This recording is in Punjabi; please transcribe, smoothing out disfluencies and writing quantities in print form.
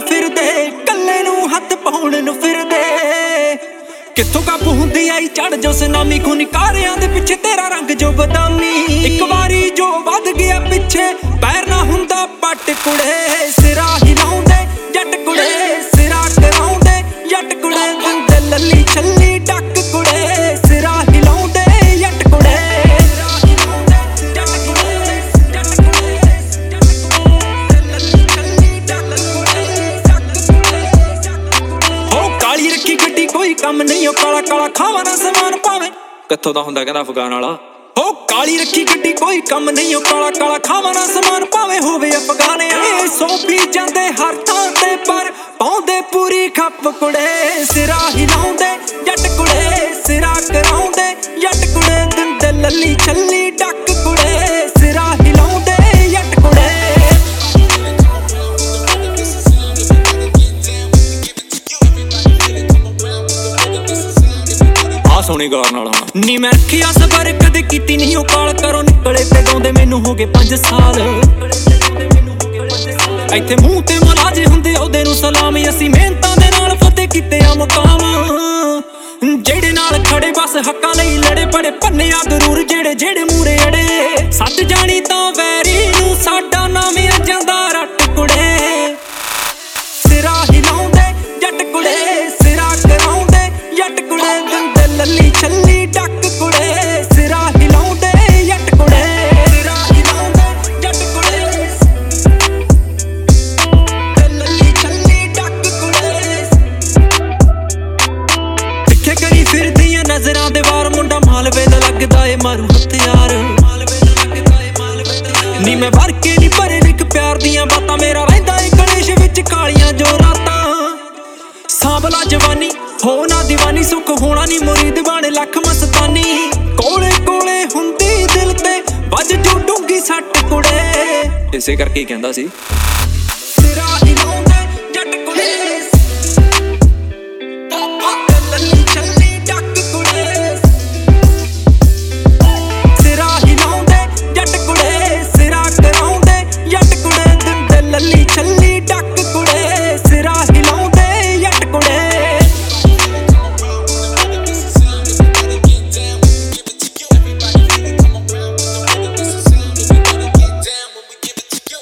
ਫਿਰਦੇ ਕੱਲੇ ਨੂੰ ਹੱਥ ਪਾਉਣ ਨੂੰ ਫਿਰਦੇ ਕਿੱਥੋਂ ਕਾਬੂ ਹੁੰਦੀ ਆਈ ਚੜ ਜੋ ਸੁਨਾਮੀ ਖੁਨਕਾਰਿਆਂ ਦੇ ਪਿੱਛੇ ਤੇਰਾ ਰੰਗ ਜੋ ਬਦਾਮੀ ਇੱਕ ਵਾਰੀ ਜੋ ਵੱਧ ਗਿਆ ਪਿੱਛੇ ਪੈਰ ਨਾ ਹੁੰਦਾ ਪੱਟ ਕੁੜੇ ਸਿਰਾ ਹਿਲਾਉਂਦੇ ਜੱਟ ਕੁੜੇ ਸਿਰਾ ਕਰਾਉਂਦੇ ਜੱਟ ਕੁੜੇ ਦਿੰਦੇ ਲੱਲੀ ਛੱਲੀ ਡੱਕ ਕੁੜੇ ਸਿਰਾ ਹਿਲਾਉਂਦੇ ਜੱਟ ਕੁੜੇ ਹੋ ਕਾਲੀ ਰੱਖੀ ਗੱਡੀ ਕੋਈ ਕੰਮ ਨਹੀਂ ਉਹ ਕਾਲਾ ਕਾਲਾ ਖਾਵਾ ਨਾ ਸਮਾਨ ਪਾਵੇ ਕਿੱਥੋਂ ਦਾ ਹੁੰਦਾ ਕਹਿੰਦਾ ਅਫਗਾਨ ਵਾਲਾ ਹੋ ਕਾਲੀ ਰੱਖੀ ਗੱਡੀ ਕੋਈ ਕੰਮ ਨਹੀਂ ਉਹ ਕਾਲਾ ਕਾਲਾ ਖਾਵਾ ਨਾ ਸਮਾਨ ਪਾਵੇ ਹੋਵੇ ਅਫਗਾਨ ਵਾਲੇ ਸੌ ਪੀ ਜਾਂਦੇ ਹਰ ਥਾਂ ਤੇ ਪਰ ਪਾਉਂਦੇ ਪੂਰੀ ਖੱਪ ਕੁੜੇ ਸਿਰਾ ਹਿਲਾਉਂਦੇ ਜੱਟ ਕੁੜੇ ਸਿਰਾ ਕਰਾਉਂਦੇ ਜੱਟ ਕੁੜੇ ਦਿੰਦੇ ਲੱਲੀ ਛੱਲੀ ਡੱਕ ਕੁੜੇ ਸਿਰਾ ਹਿਲਾਉਂਦੇ ਜੱਟ ਕੁੜੇ ਸੋਹਣੀ ਗਾਰ ਨਾਲ ਨੀ ਮੈਂ ਰੱਖਿਆ ਸਬਰ ਕਦੇ ਕੀਤੀ ਨਹੀਂ ਉਹ ਕਾਲ ਕਰੋ ਨਿਕਲੇ ਤੇ ਗਾਉਂਦੇ ਮੈਨੂੰ ਹੋ ਗਏ 5 ਸਾਲ ਇੱਥੇ ਮੂੰਹ ਤੇ ਮਲਾਜੇ ਹੁੰਦੇ ਉਹਦੇ ਨੂੰ ਸਲਾਮ ਅਸੀਂ ਮਿਹਨਤਾਂ ਦੇ ਨਾਲ ਫਤਿਹ ਕੀਤੇ ਆ ਮੁਕਾਮ ਜਿਹੜੇ ਨਾਲ ਖੜੇ ਬਸ ਹੱਕਾਂ ਲਈ ਲੜੇ ਬੜੇ ਭੰਨਿਆ ਗਰੂਰ ਜਿਹੜੇ ਮੂਰੇ ਅੜੇ ਸੱਚ ਜਾਣੀ ਤਾਂ ਵੈਰੀ ਨੂੰ ਸਾਡਾ ਨਾਮ ਆ ਜਾਂਦਾ ਰੱਟ ਕੁੜੇ ਸਿਰਾ ਹਿਲਾਉਂਦੇ ਜੱਟ ਕੁੜੇ ਸਿਰਾ ਕਰਾਉਂਦੇ ਜੱਟ ਕੁੜੇ ਦਿੰਦੇ ਲੱਲੀ ਛੱਲੀ ਡੱਕ ਕੁੜੇ ਸਿਰਾ ਹਿਲਾਉਂਦੇ ਜੱਟ ਕੁੜੇ ਸਿਰਾ ਹਿਲਾਉਂਦੇ ਜੱਟ ਕੁੜੇ ਲੱਲੀ ਛੱਲੀ ਡੱਕ ਕੁੜੇ ਪਿੱਛੇ ਕਰੀ ਫਿਰਦੀਆਂ ਨਜ਼ਰਾਂ ਦੇ ਵਾਰ ਮੁੰਡਾ ਮਾਲਵੇ ਦਾ ਲੱਗਦਾ ਏ ਮਾਰੂ ਹਥਿਆਰ ਨੀ ਮੈਂ ਵਰ ਕੇ ਨੀ ਭਰੇ ਲਿਖ ਪਿਆਰ ਦੀਆਂ ਬਾਤਾਂ ਮੇਰਾ ਰਹਿੰਦਾ ਏ ਕਲੇਸ਼ ਵਿੱਚ ਕਾਲੀਆਂ ਜੋ ਰਾਤਾਂ ਸਾਂਭਲਾ ਜਵਾਨੀ ਹੋ ਨਾ ਦੀਵਾਨੀ ਸੁੱਖ ਹੋਣਾ ਨੀ ਮੁਰੀਦ ਬਾਣੇ ਲੱਖ ਮਸਤਾਨੀ ਕੋਲੇ ਕੋਲੇ ਹੁੰਦੀ ਦਿਲ ਤੇ ਵੱਜ ਜੋ ਡੂੰਗੀ ਸੱਟ ਕੁੜੇ ਇਸੇ ਕਰਕੇ ਕਹਿੰਦਾ ਸੀ ਸਿਰਾ ਹਿਲਾਉਂਦੇ ਜੱਟ ਕੁੜੇ